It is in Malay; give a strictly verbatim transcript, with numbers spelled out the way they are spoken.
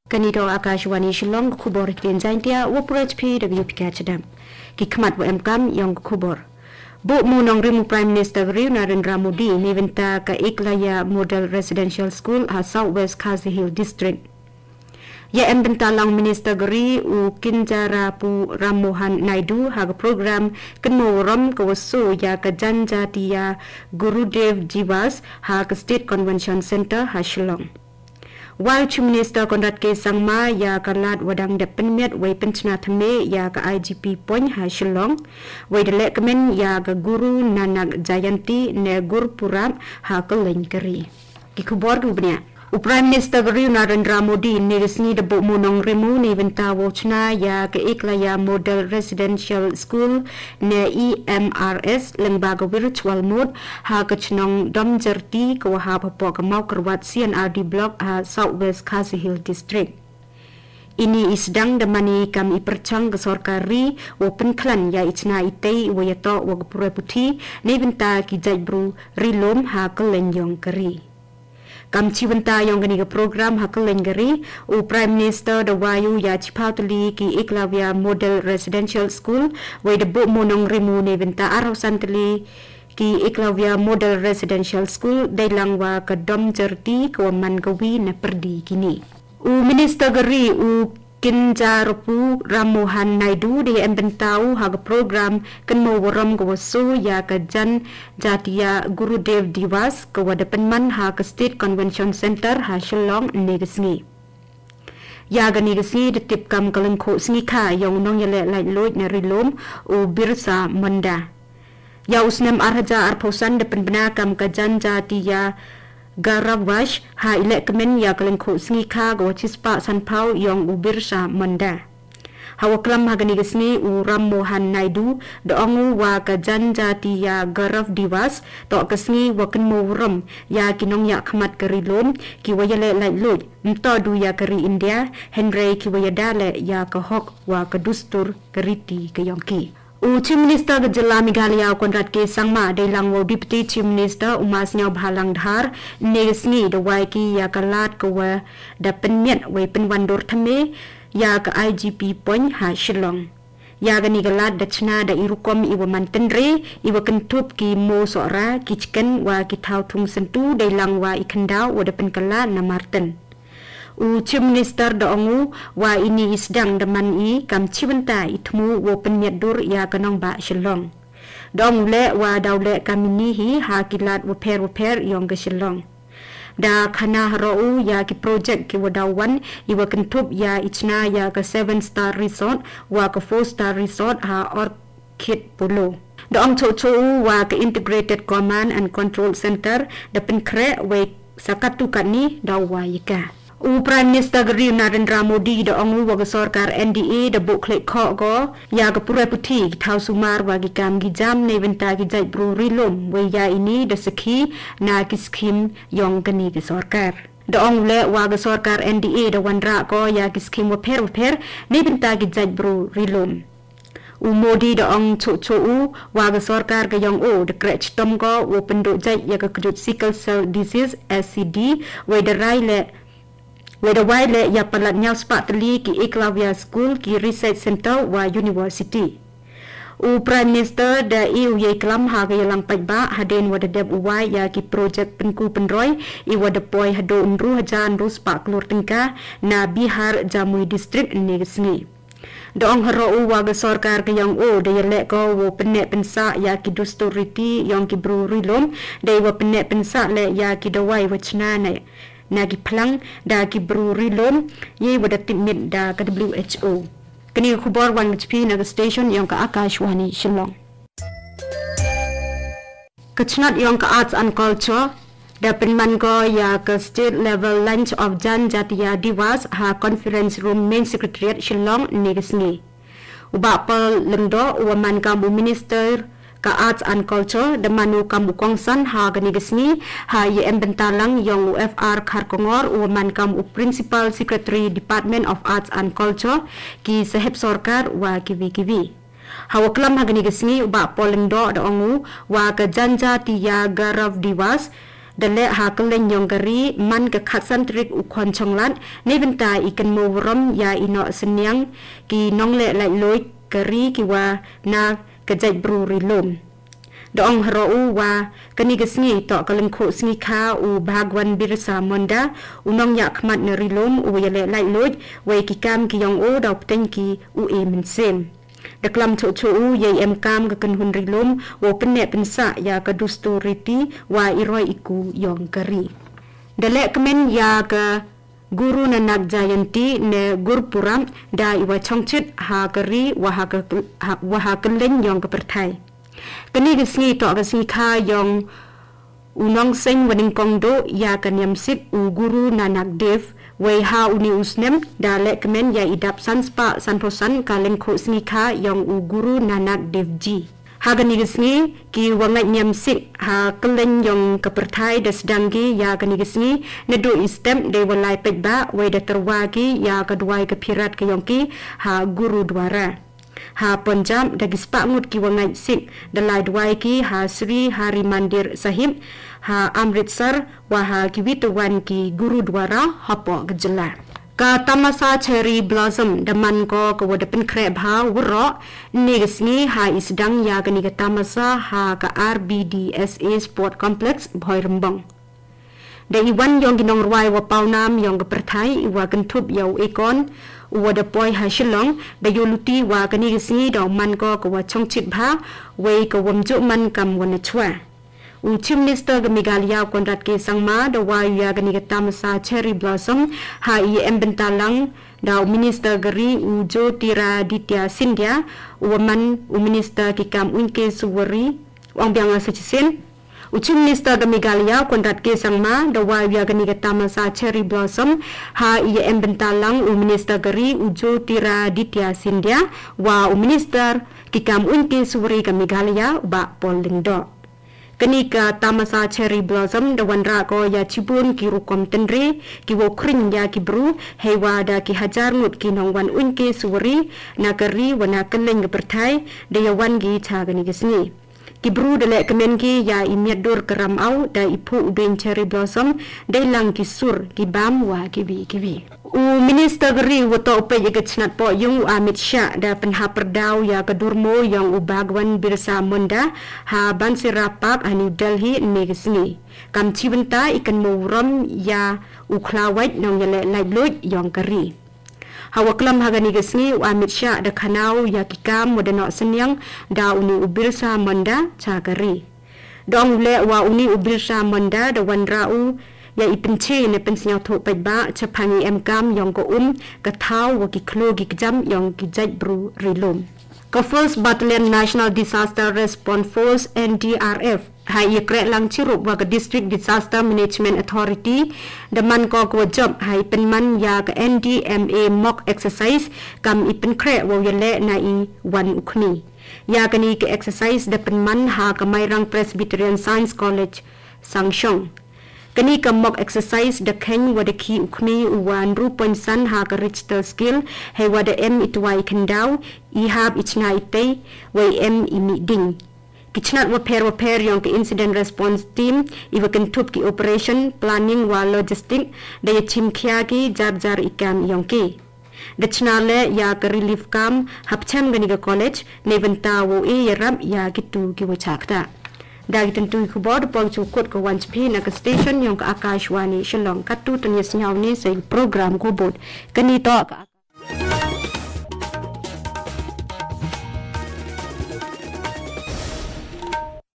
Kanido Akashwani Shillong Kubor Klin Zaintia Wopuraj P W P Kachadam Kikmat Wem Kam Yong Kubor Bu Munong Rimu Prime Minister Riu Narendra Modi Niventa Ka Iklaya Model Residential School ha Southwest Khazi Hill District Ya Embentalang Minister Geri U Kinjara Pu Ramohan Naidu Haga program Kenmoram Kawasu Ya Ka Janjatia Gurudev Jiwas Ha Ka State Convention Center Ha Shillong While Chief Minister Konrad K. Sangma ya kalat wadang depan miat wai pencana thame ya ka I G P Point ha Shillong wai delek kemen ya ka Guru Nanak Jayanti ne Gurpuram ha ka Lengkeri. Kikubor kubnya. U Prime Minister Riu Narendra Modi ni resmi debu munong rimu ni venta wochna ya ke Iklaya Model Residential School ne E M R S lembaga virtual mode ha ke chnong dom jerti ke wahab po ke mau kerwat C N R D block ha Southwest Khazi Hill District. Ini isdang demani kami percang ke sorkari open klan ya itna itei wayato wagpure puti ni venta ki jajbru rilom ha ke lenyong keri. Kamci benta yang gani ke program hakal lenggeri u Prime Minister Dawayu ya cipautli ki Iklavia Model Residential School wai debu monong rimu ne benta arau santli ki Iklavia Model Residential School dailang wa ke dom jerti ke waman gawi na perdi kini. U Minister Geri u Kinjarapu Ramohan Naidu di embentau haga program kenmo waram kawasu ya ka jan jatia Gurudev Diwas ke wadapenman ha ke State Convention Center ha Shillong negesngi. Ya ga negesngi ditip kam kalengko sngi yang nong yele lai loit na rilom u Birsa Manda. Ya usnem arhaja arposan depen bena kam ka jan jatia Garavash ha ilek kemen ya kalengko sngi go chispa sanpau yang ubir sa manda. Hawa klam hagani gesni u Ramohan Naidu doongu wa ka janjati ya Garav Diwas to kesni wa kenmo ram ya kinong ya khamat kerilom ki wayale lai loj mto du ya keri India Henry ki wayadale ya ka hok wa ka dustur keriti ke yongki. U Chief Minister ke Jela Meghalaya Konrad K. Sangma dailang wo Deputy Chief Minister Umas Nyau Bhalang Dhar negesngi de wai ki ya kalat ke wa da penmiat wai penwandur thame ya ke I G P Point ha Shillong. Ya gani galat da chna da irukom iwa mantendre iwa kentup ki mo sora ki chicken wa ki thau thung sentu dailang wa ikhendau wa da penkalat na Martin. U Chief Minister doongu wa ini isdang deman i kam cibenta itmu wo penyadur ya kanong ba Shillong. Dong le wa daule kamini hi hakilat wo per wo per yong ke Shillong. Da kana harau ya ki project ki wadawan iwa kentup ya ichna ya ke seven star resort wa ke four star resort ha Orchid Polo. Doong cho wa ke integrated command and control center depen kre we sakatu kani dawa yika. U Prime Minister Geri Narendra Modi da ongu wa sorkar N D A da buklet ko go ya ga pura puti thau sumar wa gi kam gi jam ne venta gi jai bru rilom we ya ini da sakhi na ki skim yong gani gi sorkar da ong le wa ga sorkar N D A da wanra ko ya ki skim wa per per ne venta gi jai bru rilom. U Modi da ong chu chu u wa ga sorkar ga yong o da krech tom go wo penduk jai ya ga kudut sickle cell disease S C D we da rai le Weda waile ya palat nyau spak teli ki Iklavia School ki Research Center wa University. U Prime Minister da iu ye kelam ha ga yalang pajba haden wada deb uwai ya ki projek penku penroy i wada poi hado unru hajan ru spak klur tingka na Bihar Jamui District negesni. Doong haro u wa ga sorkar ke yang o da yelek ko wo penek pensa ya ki dusturiti yang ki bru rilom da wa penek pensa le ya ki dawai wachna na nagi pelang da ki bru rilom ye wada timit da ka W H O. Kini khubor wan H P naga station yang ka Akashwani Shillong. Kachnat yang ka arts and culture da penman ko ya ka state level lunch of Jan Jatia Diwas ha conference room main secretariat Shillong negesni. Uba pal lendo waman kamu minister ka arts and culture de manu kamu kongsan ha ganigesni ha ye embentalang yang U F R Kharkongor uman kamu principal secretary department of arts and culture ki sahib sorkar wa kiwi kiwi hawa klam ha ganigesni ba polendo da ongu wa ka janja tiya Garav Diwas dale ha kelen yong gari man ke khatsan trik u khon chonglat nei benta ikan mo rom ya ino senyang ki nongle lai loi gari ki wa na kejai bru rilom dong haro wa kani gesngi to kalen kho sngi kha u Bhagwan Birsa Munda unong ya khmat ne rilom u yale lai loi we ki kam ki yong o dau ten ki u e min sem da klam cho cho u ye em kam ka kan hun rilom wo pen ne pen sa ya ka du storiti wa iroi iku yong kari dale kemen ya ka Guru Nanak Jayanti ne Gurpuram da iwa chongchit ha kari wa ha ka wa ha kelen yong ka perthai kani gesngi to ka si kha yong unong seng waning kongdo ya ka nyam sit u Guru Nanak Dev we ha uni usnem da le kemen ya idap sanspa sanposan kalen kho sngi kha yong u Guru Nanak Dev ji ha gani gesngi ki wangai nyam sit ha kelen yong ka perthai da sedanggi ya gani gesngi ne do istem de walai pekba we da terwagi ya ka duai ka pirat ka yong ki ha Guru Dwara ha Punjab da gispa ngut ki wangai sit da lai duai ki ha Sri Hari Mandir Sahib ha Amritsar wa ha kiwituan ki Guru Dwara hapo gejela ka tamasa cherry blossom daman ko ko wadapen kreb ha wuro ni gesni ha isdang ya gani ka tamasa ha ka R B D S A Sport Complex Bhoi Rembang da iwan yong ginong ruai wa paunam yong ka perthai iwa kentup yau ekon wa da poi ha shilong da yoluti wa gani gesni da man ko ko wa chongchit bha we ko wamju man kam wana chwa u Chief Minister ke Meghalaya Konrad K Sangma da wa ya gani ka tamasa cherry blossom ha i embentalang da Minister geri u Jyotiraditya Scindia u man u Minister ki kam unke suwari wang biang asachisen u Chief Minister ke Meghalaya Konrad K Sangma da wa ya gani ka tamasa cherry blossom ha i embentalang u Minister geri u Jyotiraditya Scindia wa u Minister ki kam unke suwari ke Meghalaya ba Polingdo kani ka tamasa cherry blossom da wanra ko ya chibun ki rukom tenre ki wo kring ya ki bru hewa da ki hajar ngut ki nong wan unke suwari na kari wana keleng berthai da ya wan gi cha gani gesni ki bru da le kemen ki ya imiat dur keram au da ipu udin cherry blossom da lang ki sur ki bam wa ki bi ki bi u Minister geri wato pe ye gechnat po yung Amit Shah da penha perdau ya kedurmo yang u Bhagwan Birsa Munda ha Bansira Park New Delhi ne gesni kam chibenta ikan mawram ya u klawait nong yale laiblut yang kari hawa klam hagani gesni u Amit Shah da khanau ya kikam wadano senyang da uni u Birsa Munda cha kari dong le wa uni u Birsa Munda da wanra u ya ipenche ne pensinya tho paiba chapangi em kam yong ko um ka thau wa ki khlo gi jam yong ki jai bru rilom ka First Battalion National Disaster Response Force N D R F hai yekre lang chirup wa ka District Disaster Management Authority daman ko ko job hai penman ya ka N D M A mock exercise kam ipen kre wa yele na i wan ukni ya kani ke exercise da penman ha ka Mairang Presbyterian Science College Sangshong kani ka mock exercise da khen wa da ki ukni wan rupan san ha ka Richter skill he wa da em itwai khandau i hab ichna ite wa em imi ding kichnat wa per wa per yong ka incident response team i wa kan tup ki operation planning wa logistic da ya chim khya ki jar jar ikam yong ki da chnale ya ka relief kam hapcham gani ka college neventa wo e yarab ya kitu ki wa chakta Dari tentu kubor pol cukut ke wan spi na ke station yang ke Akashwani Shillong katu tanya senyau ni saya program kubur keni to